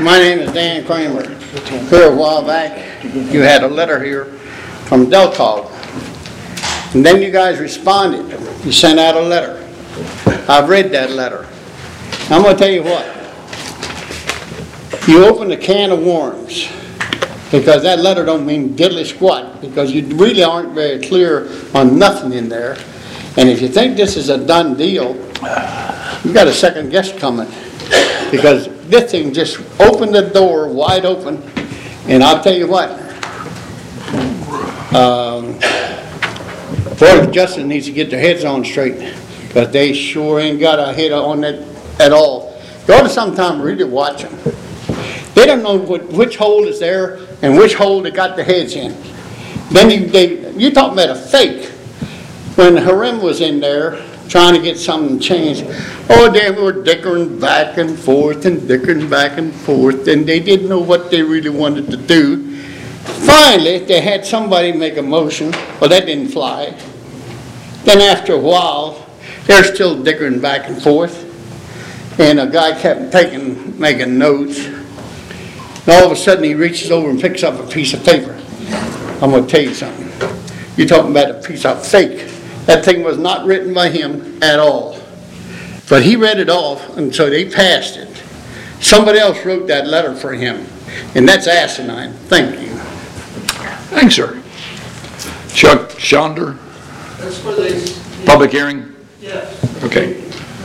My name is Dan Kramer. Here a while back, you had a letter here from Delcog. And then you guys responded. You sent out a letter. I've read that letter. I'm going to tell you what. You opened a can of worms, because that letter don't mean diddly squat, because you really aren't very clear on nothing in there. And if you think this is a done deal, you got a second guess coming, because this thing just opened the door wide open. And I'll tell you what, Board of Justice needs to get their heads on straight, because they sure ain't got a head on it at all. You ought to sometime really watch them. They don't know which hole is there and which hole they got their heads in. Then you talking about a fake. When Harem was in there trying to get something changed, oh, they were dickering back and forth and dickering back and forth, and they didn't know what they really wanted to do. Finally, they had somebody make a motion. Well, that didn't fly. Then after a while, they're still dickering back and forth, and a guy kept making notes. And all of a sudden, he reaches over and picks up a piece of paper. I'm going to tell you something. You're talking about a piece of fake. That thing was not written by him at all. But he read it off, and so they passed it. Somebody else wrote that letter for him, and that's asinine. Thank you. Thanks, sir. Chuck Schonder. That's for the Public hearing? yes. Okay.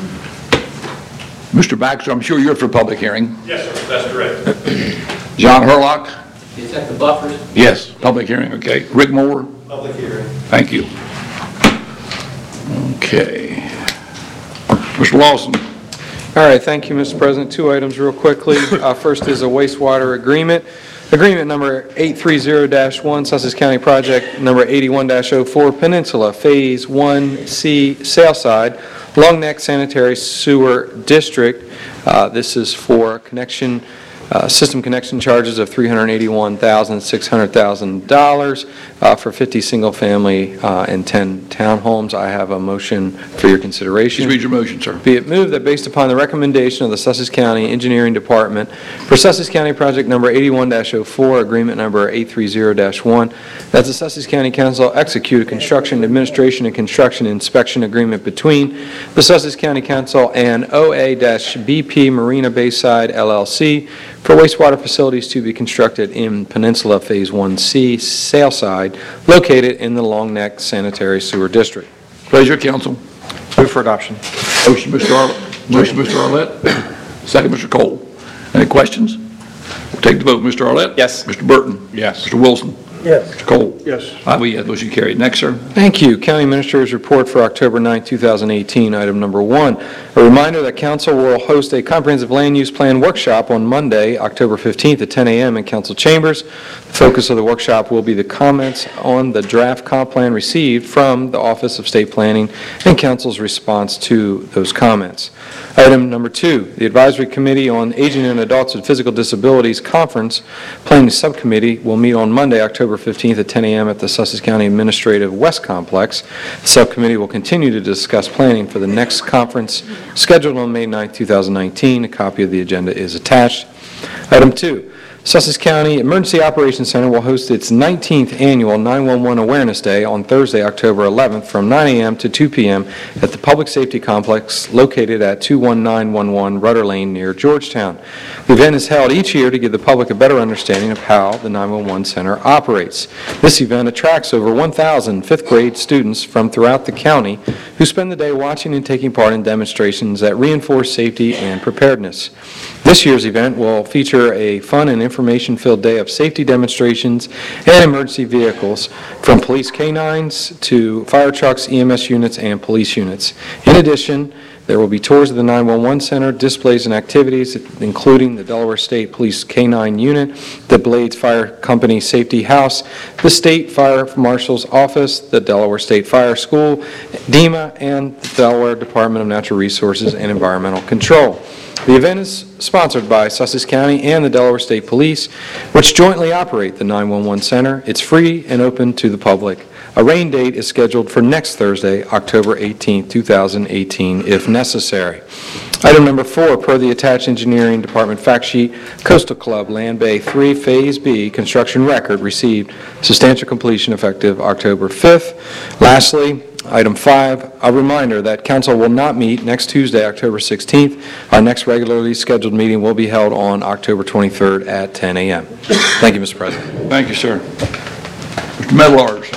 Mr. Baxter, I'm sure you're for public hearing. Yes, sir, that's correct. John Herlock? Is that the buffers? Yes, public hearing, okay. Rick Moore? Public hearing. Thank you. Okay. Mr. Lawson? All right, thank you, Mr. President. Two items real quickly. First is a wastewater agreement. Agreement number 830-1, Sussex County Project number 81-04, Peninsula Phase 1C, Saleside, Long Neck Sanitary Sewer District. This is for connection, system connection charges of $381,600,000 for 50 single-family and 10 townhomes. I have a motion for your consideration. Please read your motion, sir. Be it moved that based upon the recommendation of the Sussex County Engineering Department for Sussex County Project number 81-04, agreement number 830-1, that the Sussex County Council execute a construction, administration, and construction inspection agreement between the Sussex County Council and OA-BP Marina Bayside LLC for wastewater facilities to be constructed in Peninsula Phase 1C, Saleside, located in the Long Neck Sanitary Sewer District. Pleasure, council. Move for adoption. Motion, Mr. Arlett. Second, Mr. Cole. Any questions? We'll take the vote. Mr. Arlett? Yes. Mr. Burton? Yes. Mr. Wilson? Yes. Mr. Cole? Yes. I vote yes, motion carried. Next, sir. Thank you. County Administrator's Report for October 9, 2018, item number 1. A reminder that Council will host a comprehensive land use plan workshop on Monday, October 15th at 10 a.m. in Council Chambers. The focus of the workshop will be the comments on the draft comp plan received from the Office of State Planning and Council's response to those comments. Item number 2, the Advisory Committee on Aging and Adults with Physical Disabilities Conference Planning Subcommittee will meet on Monday, October 15th at 10 a.m. at the Sussex County Administrative West Complex. The subcommittee will continue to discuss planning for the next conference scheduled on May 9, 2019. A copy of the agenda is attached. Item 2, Sussex County Emergency Operations Center will host its 19th annual 911 Awareness Day on Thursday, October 11th from 9 a.m. to 2 p.m. at the Public Safety Complex located at 21911 Rudder Lane near Georgetown. The event is held each year to give the public a better understanding of how the 911 Center operates. This event attracts over 1,000 fifth grade students from throughout the county who spend the day watching and taking part in demonstrations that reinforce safety and preparedness. This year's event will feature a fun and information-filled day of safety demonstrations and emergency vehicles, from police canines to fire trucks, EMS units, and police units. In addition, there will be tours of the 911 Center, displays and activities, including the Delaware State Police K-9 Unit, the Blades Fire Company Safety House, the State Fire Marshal's Office, the Delaware State Fire School, DEMA, and the Delaware Department of Natural Resources and Environmental Control. The event is sponsored by Sussex County and the Delaware State Police, which jointly operate the 911 Center. It's free and open to the public. A rain date is scheduled for next Thursday, October 18, 2018, if necessary. Item number 4, per the attached engineering department fact sheet, Coastal Club Land Bay 3 Phase B construction record received substantial completion effective October 5th. Lastly, item 5, a reminder that council will not meet next Tuesday, October 16th. Our next regularly scheduled meeting will be held on October 23rd at 10 a.m. Thank you, Mr. President. Thank you, sir. Mr. Medlars.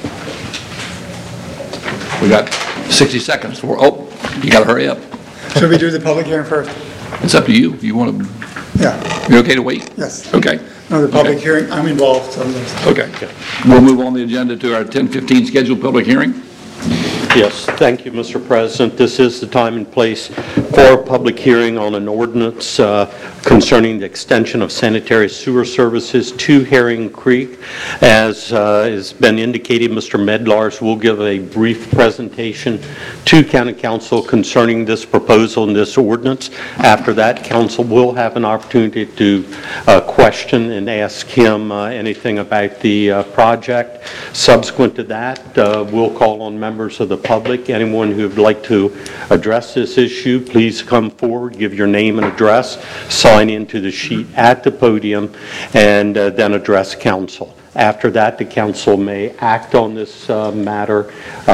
We got 60 seconds for, you got to hurry up. Should we do the public hearing first? It's up to you. You want to, Yeah, you okay to wait? yes. Okay. No, the public Okay. hearing, I'm involved, so that's- Okay. We'll move on the agenda to our 10:15 scheduled public hearing. Yes, thank you, Mr. President. This is the time and place for a public hearing on an ordinance concerning the extension of sanitary sewer services to Herring Creek. As has been indicated, Mr. Medlars will give a brief presentation to County Council concerning this proposal and this ordinance. After that, Council will have an opportunity to question and ask him anything about the project. Subsequent to that, we'll call on members of the public. Anyone who would like to address this issue, please come forward, give your name and address, sign into the sheet at the podium, and then address council. After that, the council may act on this matter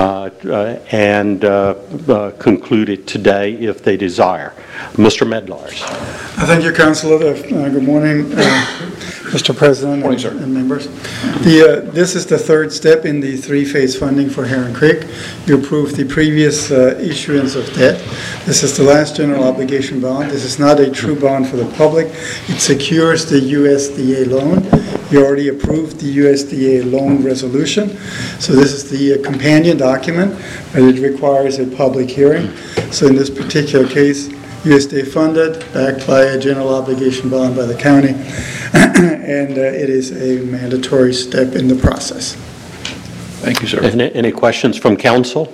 and conclude it today if they desire. Mr. Medlars. Thank you, Councilor. Good morning, Mr. President Morning, sir. and members. This is the third step in the three-phase funding for Herring Creek. You approved the previous issuance of debt. This is the last general obligation bond. This is not a true bond for the public. It secures the USDA loan. You already approved the USDA loan resolution. So this is the companion document, but it requires a public hearing. So in this particular case, USDA funded, backed by a general obligation bond by the county, and it is a mandatory step in the process. Thank you, sir. Any questions from council?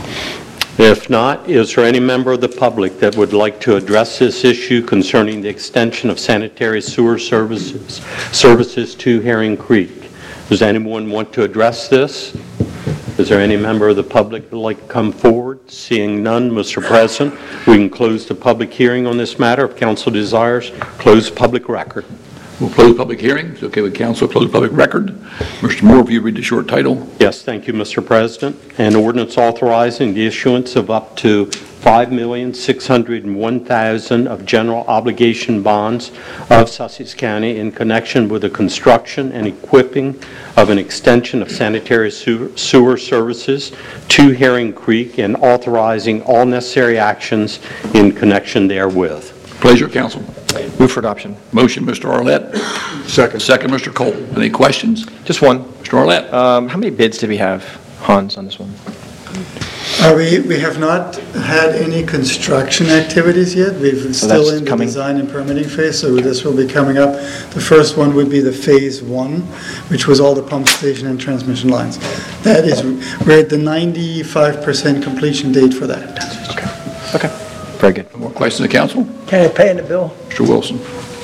If not, is there any member of the public that would like to address this issue concerning the extension of sanitary sewer services to Herring Creek? Does anyone want to address this? Is there any member of the public that would like to come forward? Seeing none, Mr. President, we can close the public hearing on this matter if council desires. Close public record. We'll close public hearing. It's okay with council, close public record. Mr. Moore, will you read the short title? Yes, thank you, Mr. President. An ordinance authorizing the issuance of up to $5,601,000 of general obligation bonds of Sussex County in connection with the construction and equipping of an extension of sanitary sewer services to Herring Creek and authorizing all necessary actions in connection therewith. Pleasure, council. Move for adoption. Motion, Mr. Arlett. Second. Second, Mr. Cole. Any questions? Just one. Mr. Arlett. How many bids did we have, Hans, on this one? We have not had any construction activities yet. We're still that's in the coming? design and permitting phase, so this will be coming up. The first one would be the phase 1, which was all the pump station and transmission lines. That is, we're at the 95% completion date for that. Okay. Very good. More questions of council? Can I pay in the bill? Mr. Wilson.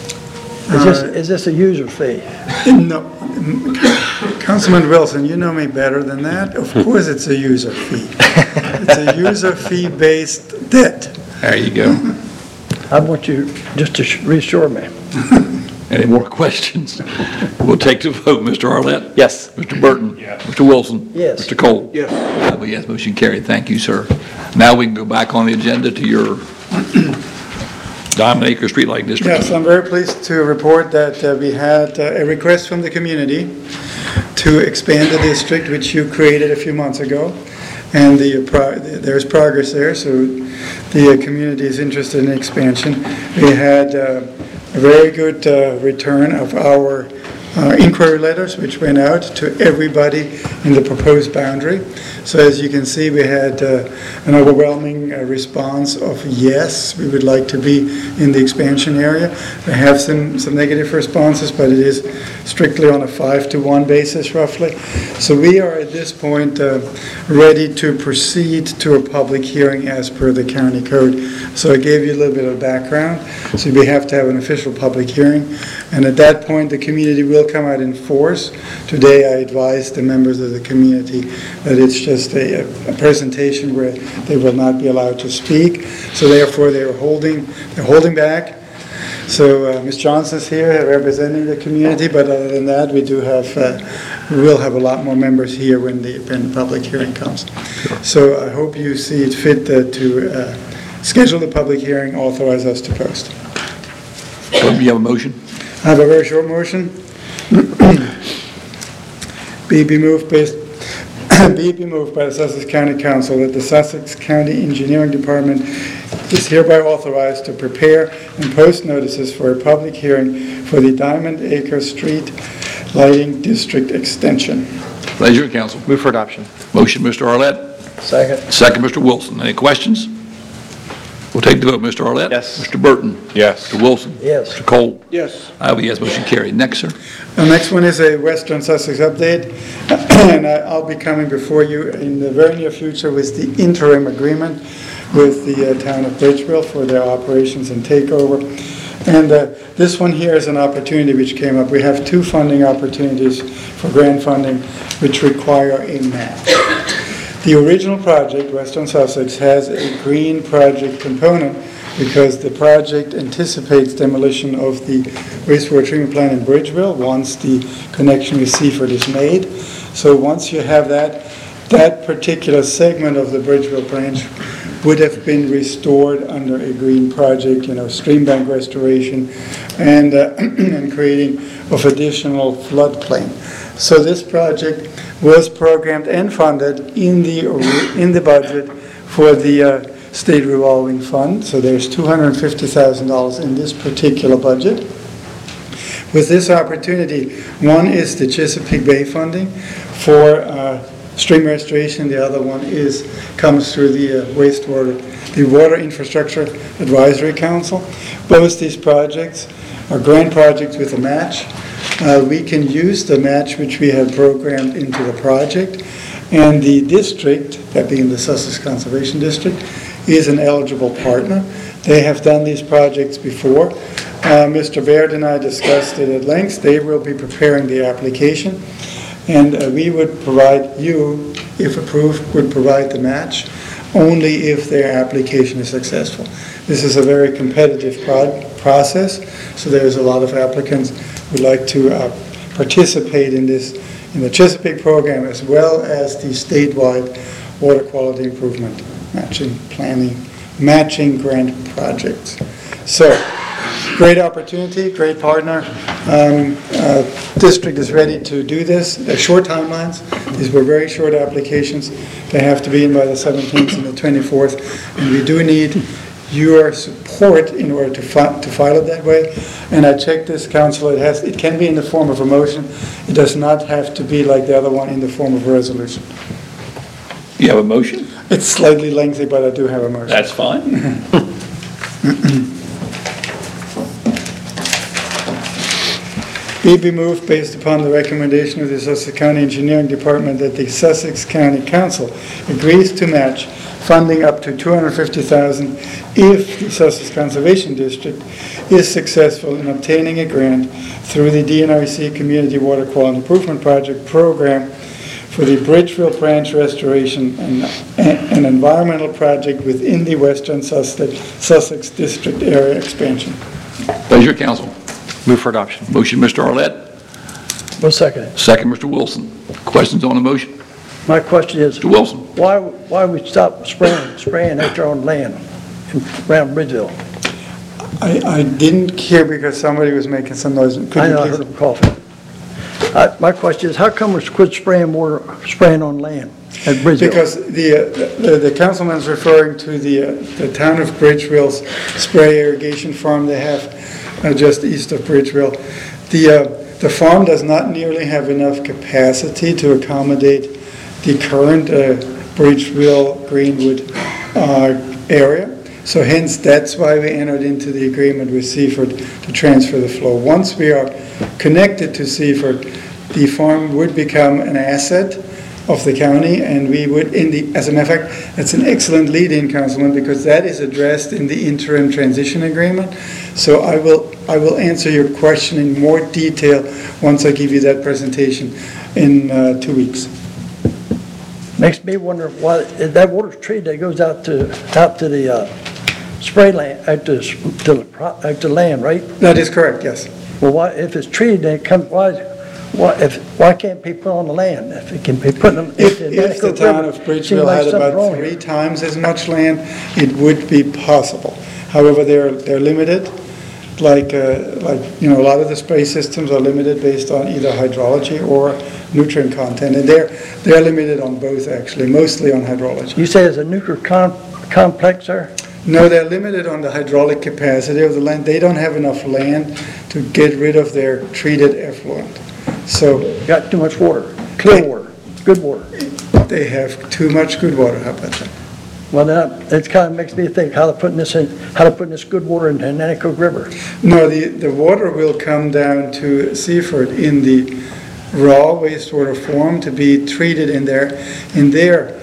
Is this a user fee? No, Councilman Wilson, you know me better than that. Of course it's a user fee. It's a user fee-based debt. There you go. I want you just to reassure me. Any more questions? We'll take the vote. Mr. Arlett? Yes. Mr. Burton? Yes. Mr. Wilson? Yes. Mr. Cole? Yes. I vote yes, motion carried. Thank you, sir. Now we can go back on the agenda to your Diamond Acre Streetlight District. Yes, I'm very pleased to report that we had a request from the community to expand the district, which you created a few months ago. And there's progress there, so the community is interested in expansion. We had a very good return of our inquiry letters, which went out to everybody in the proposed boundary. So as you can see, we had an overwhelming response of yes, we would like to be in the expansion area. We have some negative responses, but it is strictly on a 5-to-1 basis roughly. So we are at this point ready to proceed to a public hearing as per the county code. So I gave you a little bit of background. So we have to have an official special public hearing, and at that point, the community will come out in force. Today, I advised the members of the community that it's just a presentation where they will not be allowed to speak, so therefore they're holding back. So Ms. Johnson's here representing the community, but other than that, we will have a lot more members here when the public hearing comes. So I hope you see it fit to schedule the public hearing, authorize us to post. Do you have a motion? I have a very short motion. Be moved by the Sussex County Council that the Sussex County Engineering Department is hereby authorized to prepare and post notices for a public hearing for the Diamond Acre Street Lighting District Extension. Pleasure of council. Move for adoption. Motion, Mr. Arlett. Second. Second, Mr. Wilson. Any questions? We'll take the vote. Mr. Arlett? Yes. Mr. Burton? Yes. Mr. Wilson? Yes. Mr. Cole? Yes. I will yes, motion carried. Next, sir. The next one is a Western Sussex update, and I'll be coming before you in the very near future with the interim agreement with the town of Bridgeville for their operations and takeover. And this one here is an opportunity which came up. We have two funding opportunities for grant funding which require a match. The original project, Western Sussex, has a green project component because the project anticipates demolition of the wastewater treatment plant in Bridgeville once the connection with Seaford is made. So once you have that particular segment of the Bridgeville branch would have been restored under a green project, stream bank restoration and creating of additional floodplain. So this project was programmed and funded in the budget for the state revolving fund. So there's $250,000 in this particular budget. With this opportunity, one is the Chesapeake Bay funding for stream restoration. The other one comes through the Water Infrastructure Advisory Council. Both these projects are grant projects with a match. We can use the match which we have programmed into the project, and the district, that being the Sussex Conservation District, is an eligible partner. They have done these projects before. Mr. Baird and I discussed it at length. They will be preparing the application, and we would provide you, if approved, would provide the match only if their application is successful. This is a very competitive process, so there's a lot of applicants who would like to participate in the Chesapeake program as well as the statewide water quality improvement matching grant projects. So, great opportunity, great partner. District is ready to do this. They're short timelines. These were very short applications. They have to be in by the 17th and the 24th, and we do need your support in order to file it that way. And I checked this, council. It can be in the form of a motion. It does not have to be like the other one in the form of a resolution. You have a motion? It's slightly lengthy, but I do have a motion. That's fine. Be moved based upon the recommendation of the Sussex County Engineering Department that the Sussex County Council agrees to match funding up to $250,000 if the Sussex Conservation District is successful in obtaining a grant through the DNRC Community Water Quality Improvement Project program for the Bridgeville Branch Restoration and an environmental project within the Western Sussex District area expansion. Pleasure, council. Move for adoption. Motion, Mr. Arlett. We'll second it. Second, Mr. Wilson. Questions on the motion? My question is, Mr. Wilson. why we stop spraying after on land around Bridgeville? I didn't hear because somebody was making some noise. I know, I heard them coughing. My question is, how come we quit spraying on land at Bridgeville? Because the councilman's referring to the town of Bridgeville's spray irrigation farm they have just east of Bridgeville. The farm does not nearly have enough capacity to accommodate the current Bridgeville Greenwood area. So hence, that's why we entered into the agreement with Seaford to transfer the flow. Once we are connected to Seaford, the farm would become an asset of the county, and we would, as a matter of fact, that's an excellent lead-in, Councilman, because that is addressed in the interim transition agreement. So I will I will answer your question in more detail once I give you that presentation in 2 weeks. Makes me wonder why, if that water's treated, that goes out to the spray land, out to land, right? That is correct, yes. Well, why, if it's treated, then it comes, why can't it be put on the land? If it can be put in If the the town of Bridgeville had about 3 times as much land, it would be possible. However, they're limited, like a lot of the spray systems are limited based on either hydrology or nutrient content, and they're limited on both, actually, mostly on hydrology. You say there's a nuclear complex there? No, they're limited on the hydraulic capacity of the land. They don't have enough land to get rid of their treated effluent. So Got too much water, clear water, good water. they have too much good water. How about that? Well, that kind of makes me think how to put this good water into Nanticoke River. No, the water will come down to Seaford in the raw wastewater form to be treated in their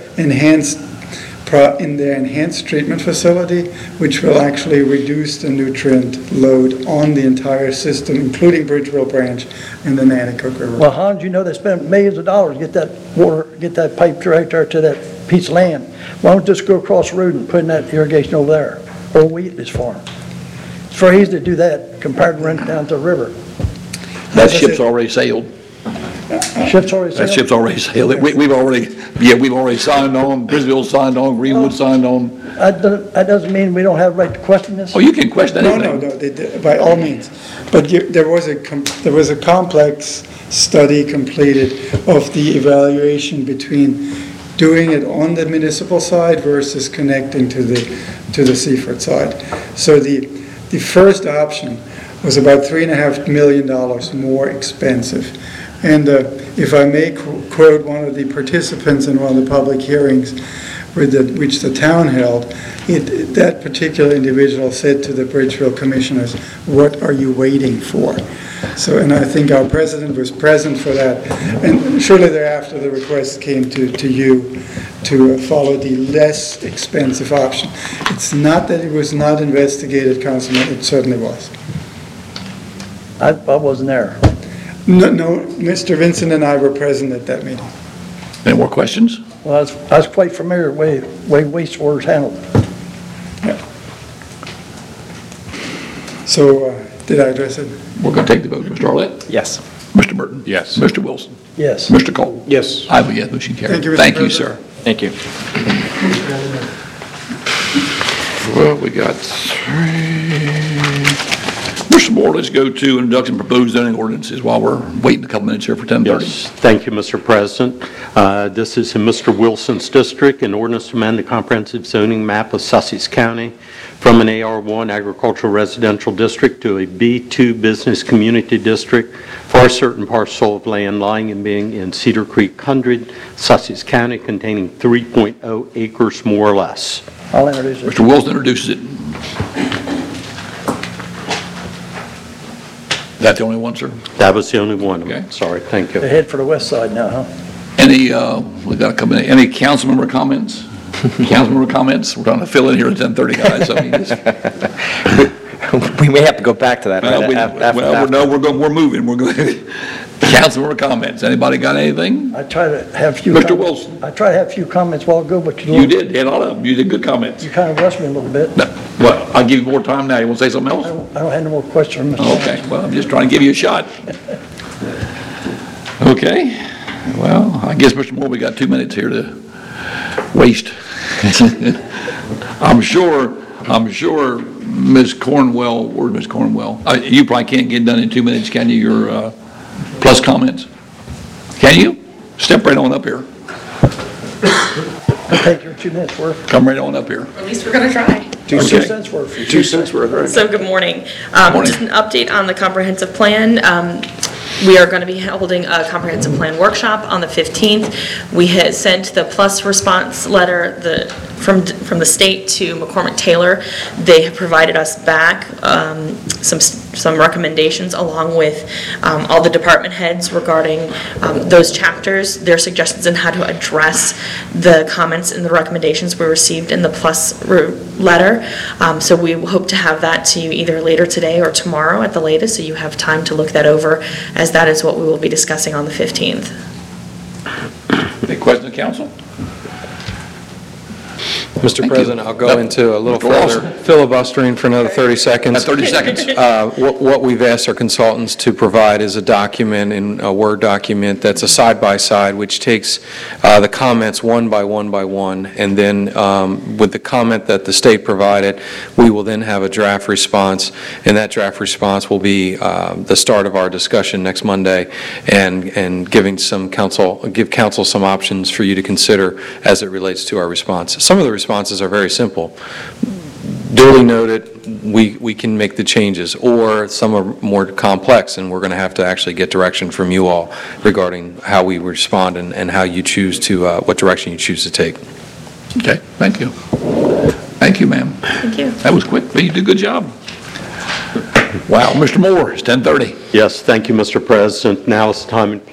enhanced treatment facility, which will actually reduce the nutrient load on the entire system, including Bridgeville Branch and the Nanticoke River. Well, Hans, you know they spent millions of dollars to get that water, get that pipe right there to that piece of land. Why don't you just go across the road and put in that irrigation over there, or Wheatley's farm? It's very easy to do that compared to running down to the river. That ship's already sailed. Ship's already sailed? That ship's already sailed. We've already signed on, Brisbane signed on, Greenwood signed on. That doesn't mean we don't have a right to question this? Oh, you can question anything. No, by all means. But there was a complex study completed of the evaluation between doing it on the municipal side versus connecting to the Seaford side. So the first option was about $3.5 million more expensive. And if I may quote one of the participants in one of the public hearings which the town held, that particular individual said to the Bridgeville commissioners, "What are you waiting for?" So, and I think our president was present for that. And shortly thereafter, the request came to you to follow the less expensive option. It's not that it was not investigated, Councilman, it certainly was. I wasn't there. No, Mr. Vincent and I were present at that meeting. Any more questions? Well, I was quite familiar with the way wastewater is handled. Yeah. So, did I address it? We're going to take the vote. Mr. Arlett? Yes. Mr. Burton? Yes. Mr. Wilson? Yes. Mr. Cole? Yes. I vote yes, motion carried. Thank you, Mr. Thank you, President. sir. Thank you. Well, we got 3. Mr. Moore, let's go to introduction of proposed zoning ordinances while we're waiting a couple minutes here for 10:30. Yes, thank you, Mr. President. This is in Mr. Wilson's district, an ordinance to amend the comprehensive zoning map of Sussex County from an AR1 agricultural residential district to a B2 business community district for a certain parcel of land lying and being in Cedar Creek 100, Sussex County, containing 3.0 acres more or less. I'll introduce it. Mr. Wilson introduces it. That the only one, sir? That was the only one. Okay. Sorry, thank you. They head for the west side now, huh? Any, we got a couple, any council member comments? Council member comments? We're trying to fill in here at 10:30, guys. I mean, We may have to go back to that. we're moving. We're going. Council member comments. Anybody got anything? I try to have a few. Mr. Wilson. I try to have a few comments while ago, but You did. You had a lot of them. You did good comments. You kind of rushed me a little bit. No, well, I'll give you more time now. You want to say something else? I don't have no more questions, Mr. Okay, well, I'm just trying to give you a shot. Okay, well, I guess, Mr. Moore, we got 2 minutes here to waste. I'm sure Ms. Cornwell, where's Ms. Cornwell? You probably can't get done in 2 minutes, can you, your plus comments? Can you? Step right on up here. I'll take your 2 minutes worth. Come right on up here. At least we're going to try. 2 Okay. cents worth. 2 cents worth, right? So good morning. Morning. Just an update on the comprehensive plan. We are going to be holding a comprehensive plan workshop on the 15th. We had sent the plus response letter from the state to McCormick Taylor. They have provided us back some some recommendations along with all the department heads regarding those chapters, their suggestions on how to address the comments and the recommendations we received in the PLUS letter. So we hope to have that to you either later today or tomorrow at the latest, so you have time to look that over, as that is what we will be discussing on the 15th. Any questions of council? Mr. Thank President, you. I'll go into a little Mr. further Lawson. filibustering for another 30 seconds. 30 seconds. What we've asked our consultants to provide is a document, in a Word document, that's a side-by-side, which takes the comments one by one by one, and then with the comment that the state provided, we will then have a draft response, and that draft response will be the start of our discussion next Monday, and give council some options for you to consider as it relates to our response. Some of the responses are very simple. Duly noted, we can make the changes, or some are more complex, and we're going to have to actually get direction from you all regarding how we respond and how you choose to, what direction you choose to take. Okay, thank you. Thank you, ma'am. Thank you. That was quick, but you did a good job. Wow, Mr. Moore, it's 10:30. Yes, thank you, Mr. President. Now is the time and place